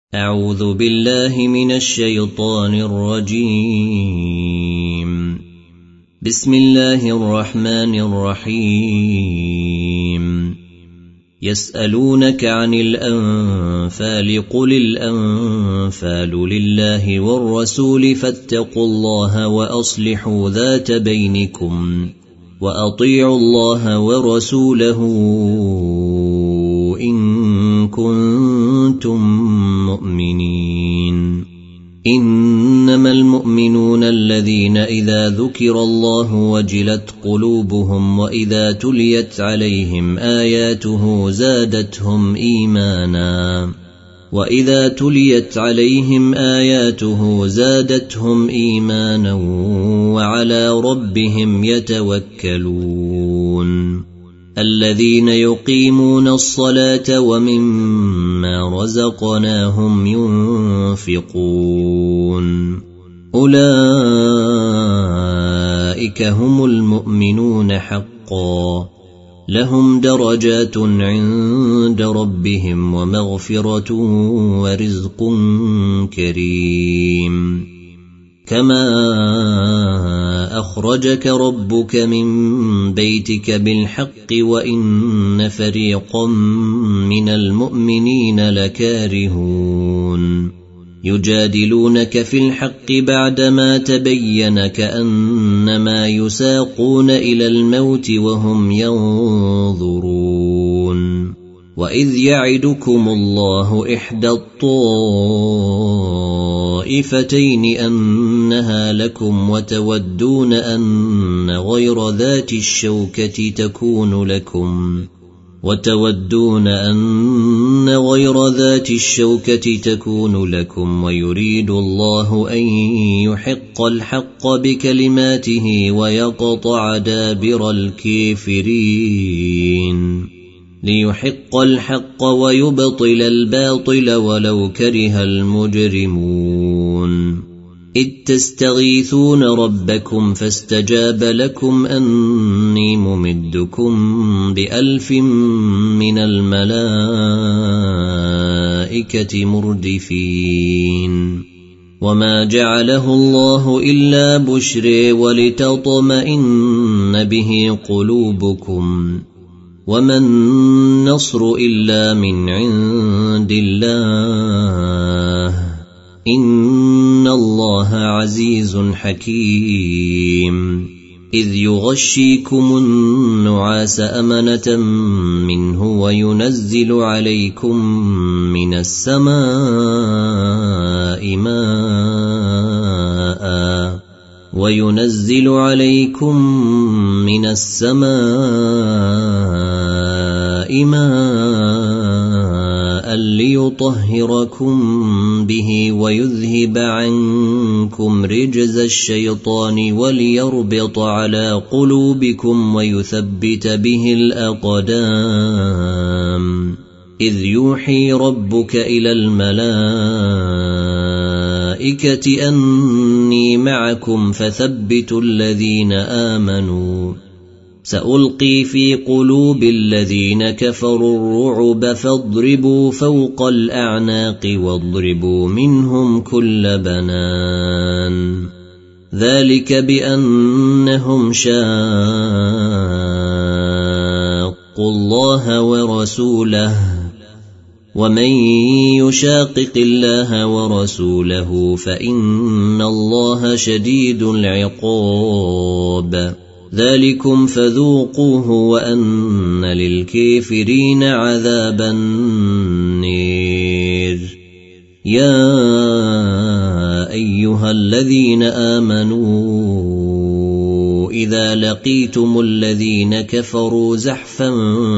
أعوذ بالله من الشيطان الرجيم. بسم الله الرحمن الرحيم. يسألونك عن الأنفال قل الأنفال لله والرسول فاتقوا الله وأصلحوا ذات بينكم وأطيعوا الله ورسوله إن كنتم مؤمنين. إنما المؤمنون الذين إذا ذكر الله وجلت قلوبهم وإذا تليت عليهم آياته زادتهم إيمانا وعلى ربهم يتوكلون. الذين يقيمون الصلاة ومما رزقناهم ينفقون أولئك هم المؤمنون حقا لهم درجات عند ربهم ومغفرة ورزق كريم. كما أخرجك ربك من بيتك بالحق وإن فريقا من المؤمنين لكارهون يجادلونك في الحق بعدما تبين كأنما يساقون إلى الموت وهم ينظرون. وإذ يعدكم الله إحدى الطائفتين أنها لكم وتودون أن غير ذات الشوكة تكون لكم ويريد الله أن يحق الحق بكلماته ويقطع دابر الكافرين ليحق الحق ويبطل الباطل ولو كره المجرمون. إذ تستغيثون ربكم فاستجاب لكم أني ممدكم ب1000 من الملائكة مردفين. وما جعله الله إلا بشرى ولتطمئن به قلوبكم وما النصر إلا من عند الله إن الله عزيز حكيم. إذ يغشيكم النعاس أمنة منه وينزل عليكم من السماء ماء ليطهركم به ويذهب عنكم رجز الشيطان وليربط على قلوبكم ويثبت به الأقدام. إذ يوحي ربك إلى الملائكة أني معكم فثبتوا الذين آمنوا سألقي في قلوب الذين كفروا الرعب فاضربوا فوق الأعناق واضربوا منهم كل بنان. ذلك بأنهم شاقوا الله ورسوله ومن يشاقق الله ورسوله فإن الله شديد العقاب. ذلكم فذوقوه وأن للكافرين عذاب النير. يا أيها الذين آمنوا إذا لقيتم الذين كفروا زحفا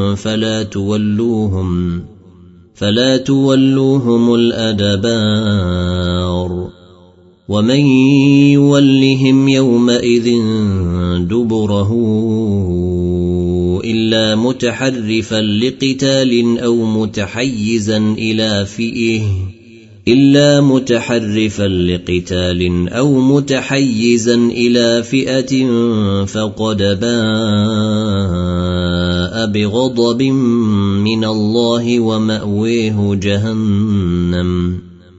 فلا تولوهم الأدبار ومن يولهم يومئذ دبره إلا متحرفا لقتال أو متحيزا إلى فئة فقد باء بغضب من الله ومأويه جهنم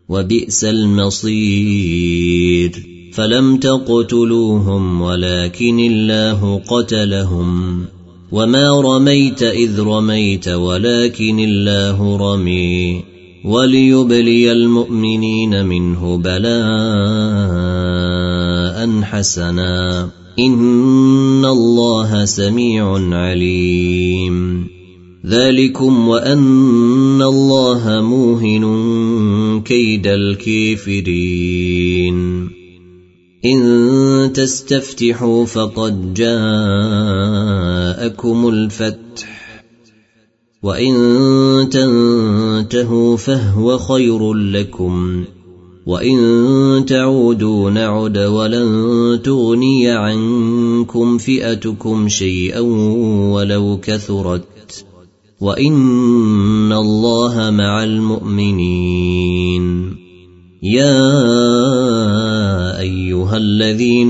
وبئس المصير فلم تقتلوهم ولكن الله قتلهم وما رميت إذ رميت ولكن الله رمي وليبلي المؤمنين منه بلاء حسنا إن الله سميع عليم ذلكم وأن الله موهن كيد الكافرين إن تستفتحوا فقد جاءكم الفتح وإن تنتهوا فهو خير لكم وإن تعودوا نعد ولن تغني عنكم فئتكم شيئا ولو كثرت وإن الله مع المؤمنين يا أيها الذين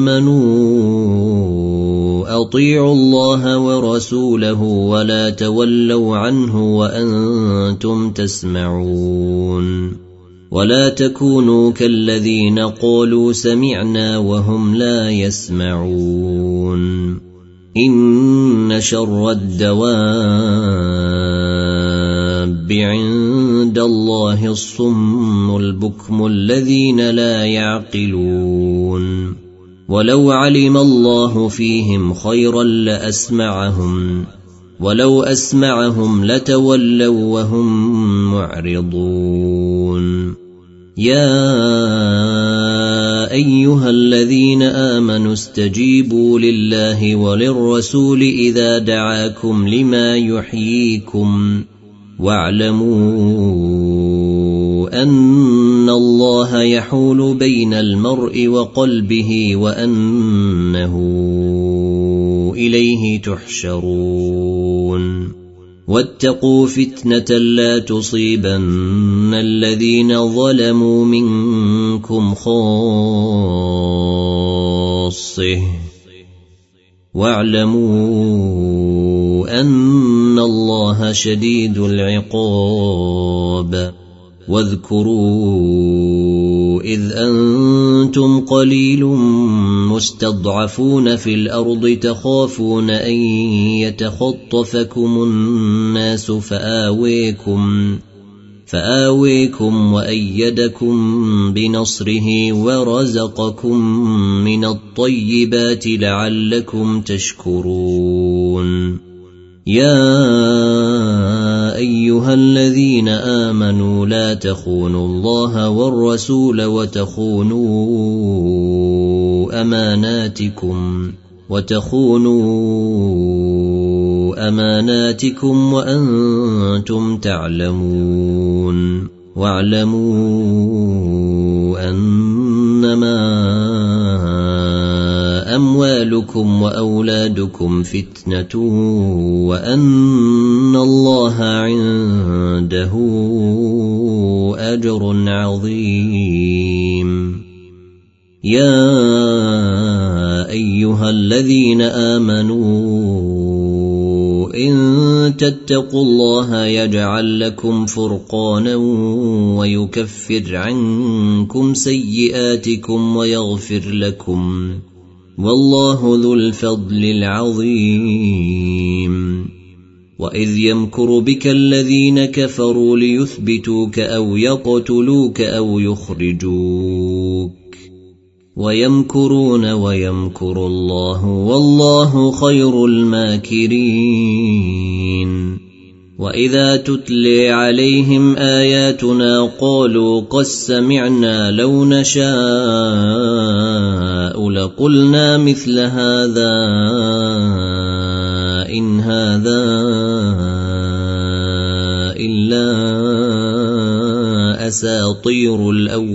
آمنوا أطيعوا الله ورسوله ولا تولوا عنه وأنتم تسمعون ولا تكونوا كالذين قالوا سمعنا وهم لا يسمعون إن شر الدواب عند الله الصم البكم الذين لا يعقلون ولو علم الله فيهم خيرا لأسمعهم ولو أسمعهم لتولوا وهم معرضون يا أيها الذين آمنوا استجيبوا لله وللرسول إذا دعاكم لما يحييكم واعلموا أن الله يحول بين المرء وقلبه وأنه إليه تحشرون واتقوا فتنة لا تصيبن الذين ظلموا منكم خاصة واعلموا أن الله شديد العقاب واذكروا إذ أنتم قليل مستضعفون في الأرض تخافون أن يتخطفكم الناس فآويكم وأيدكم بنصره ورزقكم من الطيبات لعلكم تشكرون يا أيها الذين آمنوا لا تخونوا الله والرسول وتخونوا أماناتكم وأنتم تعلمون واعلموا أنما أموالكم وأولادكم فتنة وأن الله عنده أجر عظيم يا أيها الذين آمنوا إن تتقوا الله يجعل لكم فرقانا ويكفر عنكم سيئاتكم ويغفر لكم والله ذو الفضل العظيم وإذ يمكر بك الذين كفروا ليثبتوك أو يقتلوك أو يخرجوك ويمكرون ويمكر الله والله خير الماكرين وإذا تتلي عليهم آياتنا قالوا قد سمعنا لو نشاء لقلنا مثل هذا إن هذا إلا أساطير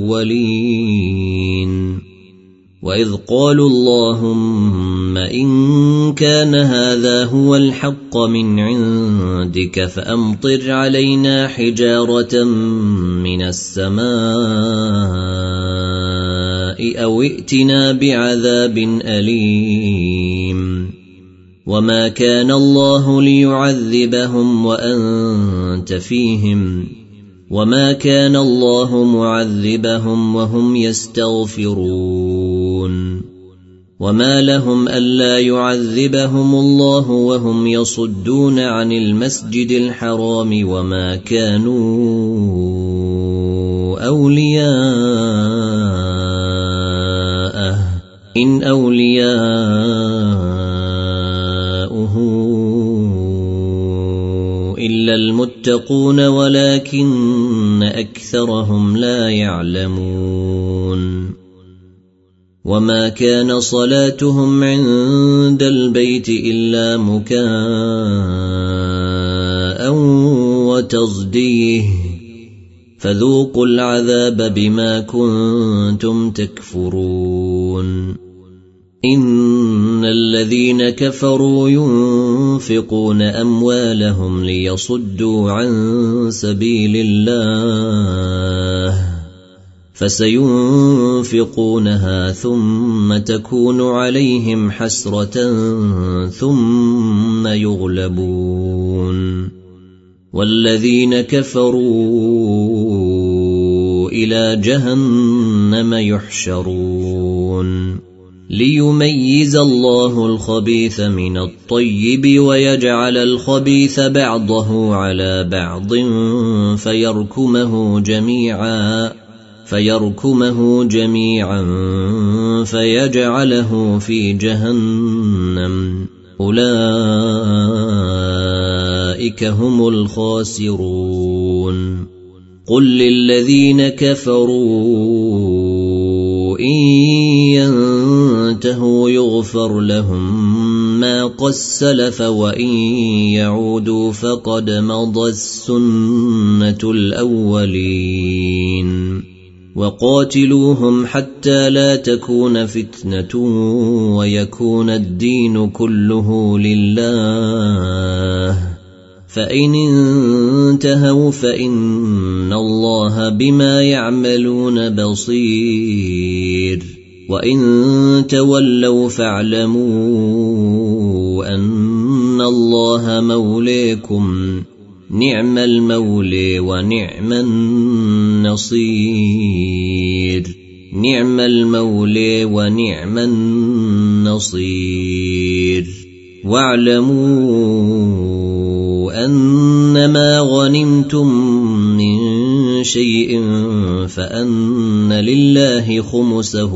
الأولين وإذ قالوا اللهم إن كان هذا هو الحق من عندك فأمطر علينا حجارة من السماء أو ائتنا بعذاب أليم وما كان الله ليعذبهم وأنت فيهم وما كان الله معذبهم وهم يستغفرون وما لهم ألا يعذبهم الله وهم يصدون عن المسجد الحرام وما كانوا أولياءه إن أولياؤه إلا المتقون ولكن أكثرهم لا يعلمون وما كان صلاتهم عند البيت إلا مكاء وتصديه فذوقوا العذاب بما كنتم تكفرون إن الذين كفروا ينفقون أموالهم ليصدوا عن سبيل الله فسينفقونها ثم تكون عليهم حسرة ثم يغلبون والذين كفروا إلى جهنم يحشرون ليميز الله الخبيث من الطيب ويجعل الخبيث بعضه على بعض فيركمه جميعا فيجعله في جهنم أولئك هم الخاسرون قل للذين كفروا إن ينتهوا يغفر لهم ما قد سلف وإن يعودوا فقد مضت السنة الأولين وقاتلوهم حتى لا تكون فتنة ويكون الدين كله لله فإن انتهوا فإن الله بما يعملون بصير وإن تولوا فاعلموا أن الله مولاكم نعم المولى ونعم النصير نعم المولى ونعم النصير واعلموا أنما غنمتم من شيء فأن لله خمسه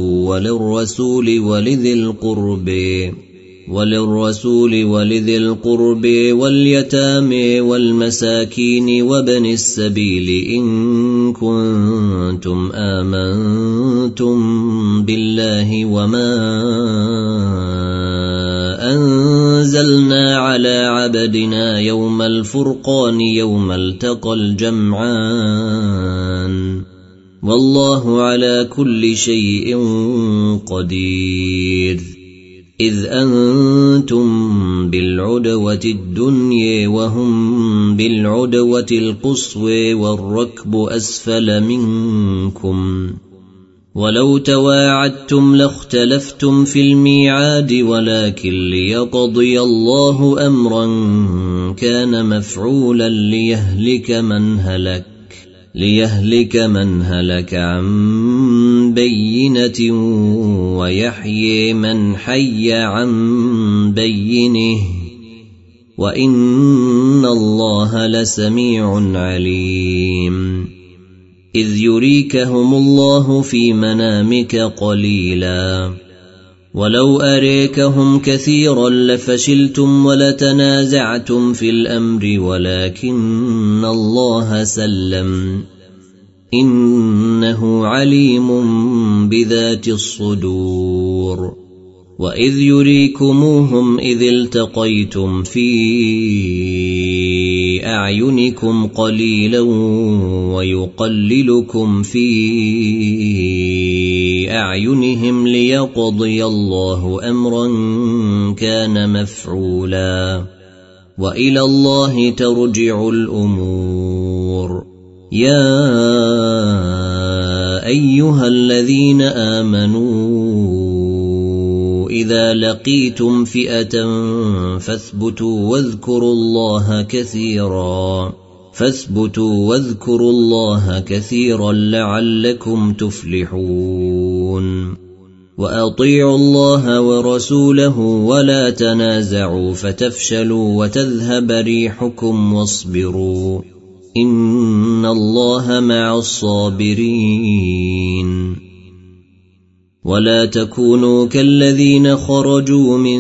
وللرسول ولذي القرب واليتامى والمساكين وابن السبيل إن كنتم آمنتم بالله وما أنزلنا على عبدنا يوم الفرقان يوم التقى الجمعان والله على كل شيء قدير إذ أنتم بالعدوة الدنيا وهم بالعدوة القصوى والركب أسفل منكم ولو تواعدتم لاختلفتم في الميعاد ولكن ليقضي الله أمرا كان مفعولا ليهلك من هلك عن بينة ويحيي من حي عن بينه وإن الله لسميع عليم إذ يريكهم الله في منامك قليلا ولو أريكهم كثيرا لفشلتم ولتنازعتم في الأمر ولكن الله سلم إنه عليم بذات الصدور وإذ يريكموهم إذ التقيتم في أعينكم قليلا ويقللكم في أعينهم ليقضي الله أمرا كان مفعولا وإلى الله ترجع الأمور يا أيها الذين آمنوا إذا لقيتم فئة فاثبتوا واذكروا الله كثيرا فاثبتوا واذكروا الله كثيرا لعلكم تفلحون وأطيعوا الله ورسوله ولا تنازعوا فتفشلوا وتذهب ريحكم واصبروا إن الله مع الصابرين ولا تكونوا كالذين خرجوا من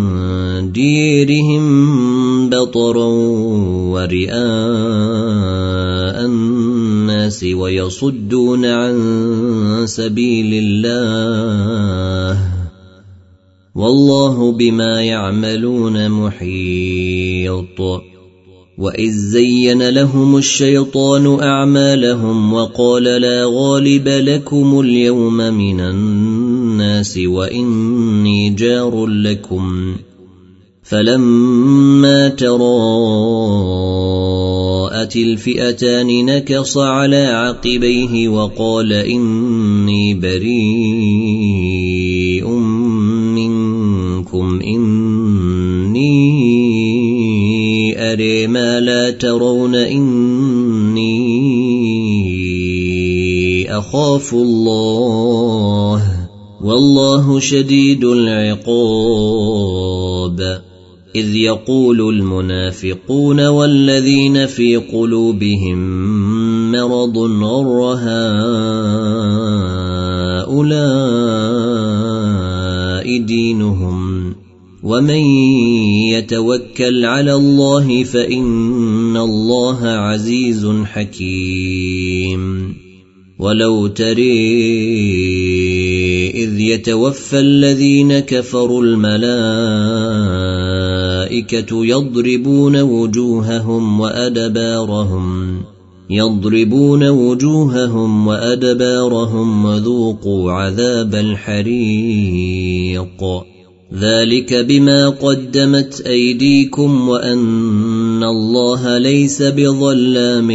ديرهم بطرا ورئاء الناس ويصدون عن سبيل الله والله بما يعملون محيط وإذ زين لهم الشيطان أعمالهم وقال لا غالب لكم اليوم من الناس وإني جار لكم فلما تراءت الفئتان نكص على عقبيه وقال إني بريء منكم إني أرى ما لا ترون إني أخاف الله والله شديد العقاب إذ يقول المنافقون والذين في قلوبهم مرض غر هؤلاء دينهم ومن يتوكل على الله فإن الله عزيز حكيم ولو ترى إذ يتوفى الذين كفروا الملائكة يضربون وجوههم وأدبارهم وذوقوا عذاب الحريق ذلك بما قدمت أيديكم وأن الله ليس بظلام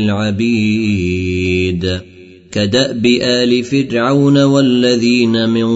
للعبيد كدأب آل فرعون والذين من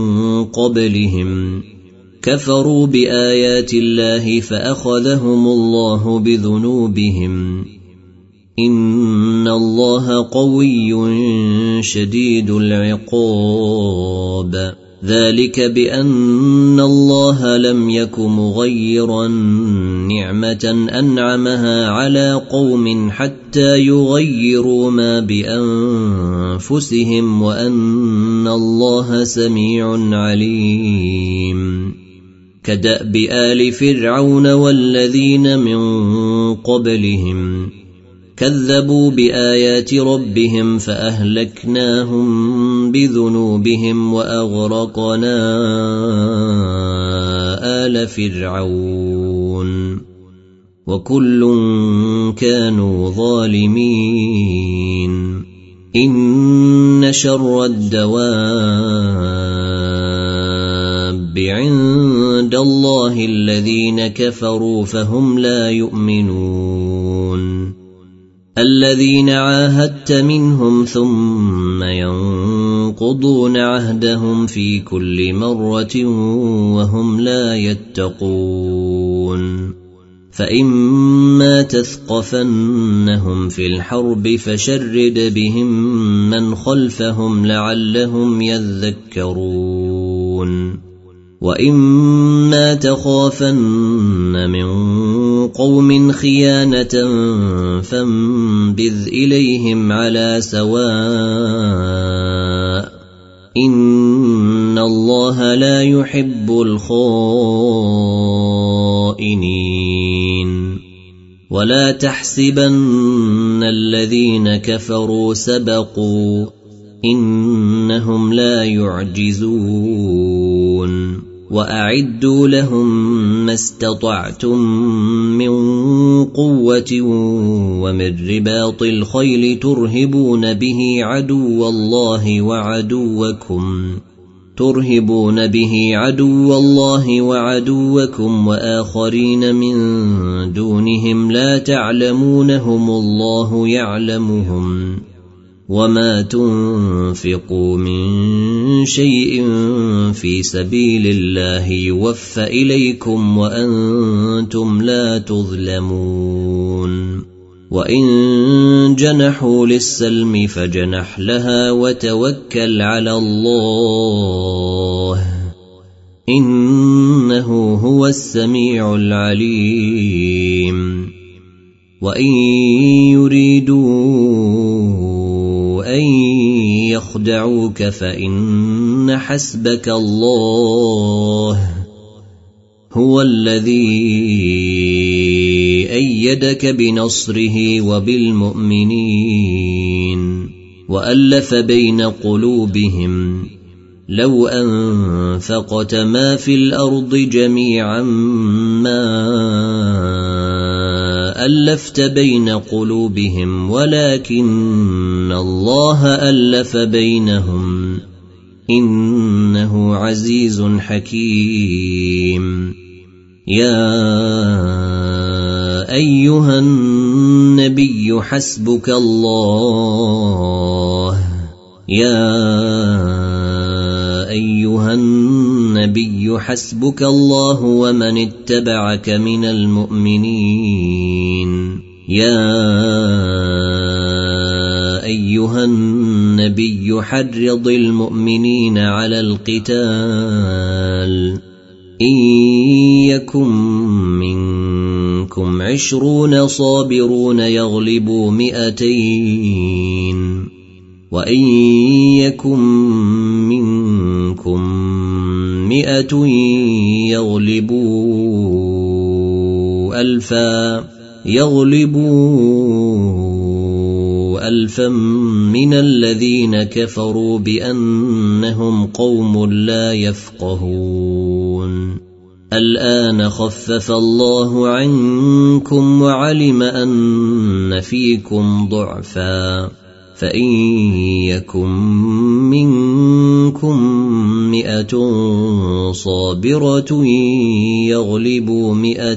قبلهم كفروا بآيات الله فأخذهم الله بذنوبهم إن الله قوي شديد العقاب ذلك بأن الله لم يك مغيرا نعمة أنعمها على قوم حتى يغيروا ما بأنفسهم وأن الله سميع عليم كدأب آل فرعون والذين من قبلهم كذبوا بآيات ربهم فأهلكناهم بذنوبهم وأغرقنا آل فرعون وكل كانوا ظالمين إن شر الدواب عند الله الذين كفروا فهم لا يؤمنون الذين عاهدت منهم ثم ينقضون عهدهم في كل مرة وهم لا يتقون فإما تثقفنهم في الحرب فشرد بهم من خلفهم لعلهم يذكرون وإما تخافن من قوم خيانة فانبذ إليهم على سواء إن الله لا يحب الخائنين ولا تحسبن الذين كفروا سبقوا إنهم لا يعجزون وأعدوا لهم ما استطعتم من قوة ومن رباط الخيل ترهبون به عدو الله وعدوكم وآخرين من دونهم لا تعلمونهم الله يعلمهم وما تنفقوا من شيء في سبيل الله يوفى إليكم وأنتم لا تظلمون وإن جنحوا للسلم فجنح لها وتوكل على الله إنه هو السميع العليم وإن يريدوا أن يخدعوك فإن حسبك الله هو الذي أيدك بنصره وبالمؤمنين وألف بين قلوبهم لو أنفقت ما في الأرض جميعا ما ألفت بين قلوبهم ولكن الله ألف بينهم إنه عزيز حكيم يا أيها النبي حسبك الله أيها النبي حسبك الله ومن اتبعك من المؤمنين يا أيها النبي حرض المؤمنين على القتال إن يكن منكم 20 صابرون يغلبوا 200 وإن يكن منكم 100 يغلبوا 1000 من الذين كفروا بأنهم قوم لا يفقهون الآن خفف الله عنكم وعلم أن فيكم ضعفا فإن يكن منكم 100 صابرة يغلبوا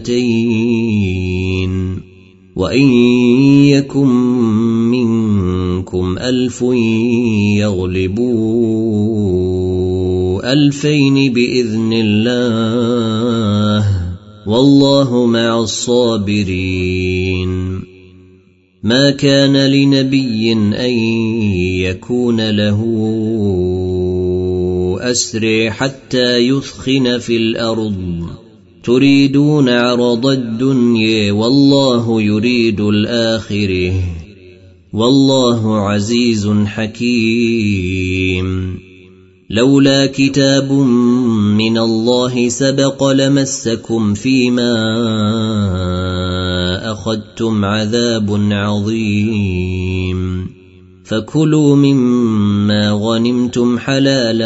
200 وإن يكن منكم 1000 يغلبوا 2000 بإذن الله والله مع الصابرين ما كان لنبي أن يكون له أسر حتى يثخن في الأرض تريدون عرض الدنيا والله يريد الآخرة والله عزيز حكيم لولا كتاب من الله سبق لمسكم فيما أخذتم عذاب عظيم فكلوا مما غنمتم حلالا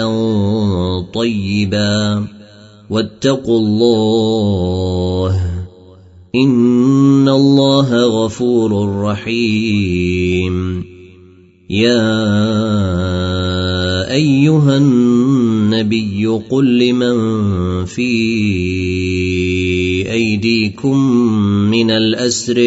طيبا واتقوا الله إن الله غفور رحيم يا أيها النبي قل لمن في أيديكم من الأسر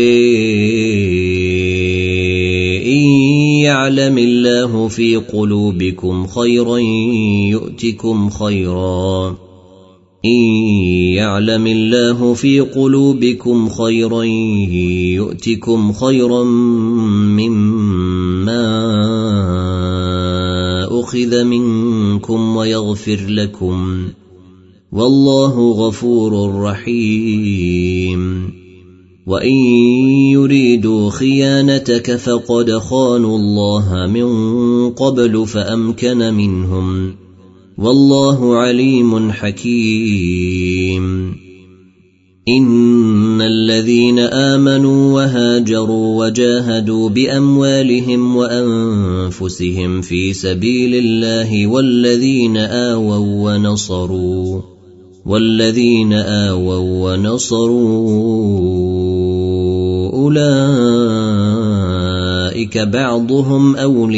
إن يعلم الله في قلوبكم خيرا يؤتكم خيرا إن يعلم الله في قلوبكم خيرا يؤتكم خيرا مما أخذ منكم ويغفر لكم والله غفور رحيم وإن يريدوا خيانتك فقد خانوا الله من قبل فأمكن منهم والله عليم حكيم إن الذين آمنوا وهاجروا وجاهدوا بأموالهم وأنفسهم في سبيل الله والذين آووا ونصروا أولئك بعضهم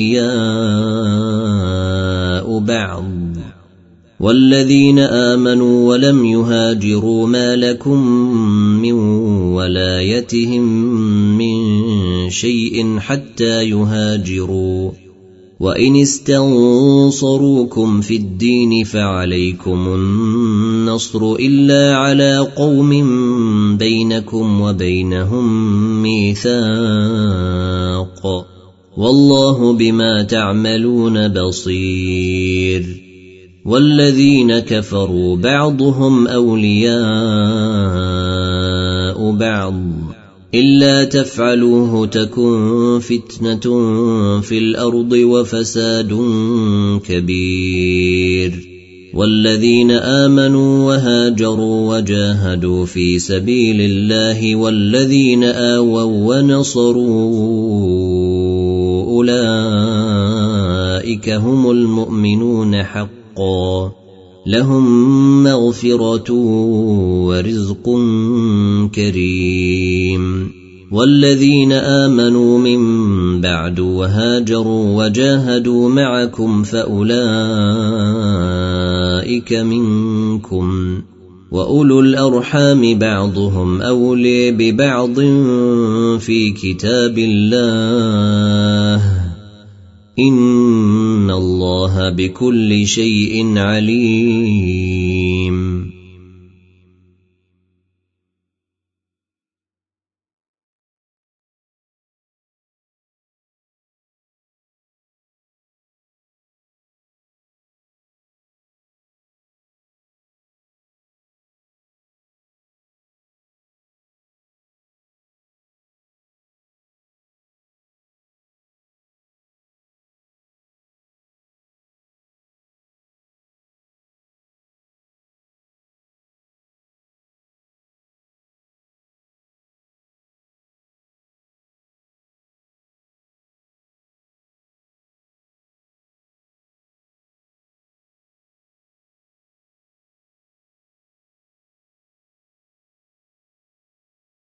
أولياء بعض والذين آمنوا ولم يهاجروا ما لكم من ولايتهم من شيء حتى يهاجروا وإن استنصروكم في الدين فعليكم النصر إلا على قوم بينكم وبينهم ميثاق والله بما تعملون بصير والذين كفروا بعضهم أولياء بعض إلا تفعلوه تكن فتنة في الأرض وفساد كبير والذين آمنوا وهاجروا وجاهدوا في سبيل الله والذين آووا ونصروا أولئك هم المؤمنون حقا لهم مغفرة ورزق كريم والذين آمنوا من بعد وهاجروا وجاهدوا معكم فأولئك منكم وأولو الأرحام بعضهم أولي ببعض في كتاب الله إن الله بكل شيء عليم